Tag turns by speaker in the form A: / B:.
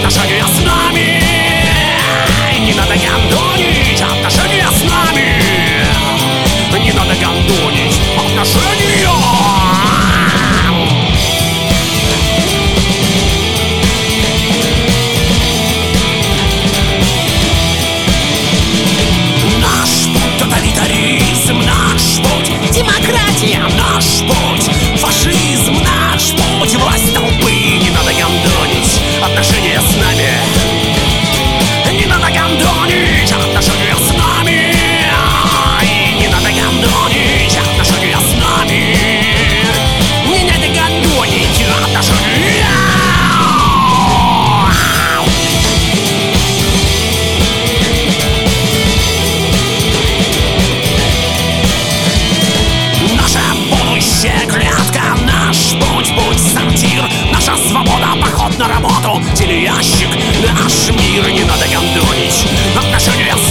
A: отношения с нами. Не надо гандонить отношения с нами. Не надо гандонить отношения. Наш путь тоталитаризм, наш путь демократия, наш путь фашизм, наш путь власть толпы. Не надо гандонить отношения с нами. Не надо гандонить отношения с нами. Не надо гандонить отношения с нами. Не надо гандонить отношения. Наше будущее клетка, наш путь, путь сортир. Наша свобода, поход на работу, телеящик, наш мир. Не надо гандонить отношения с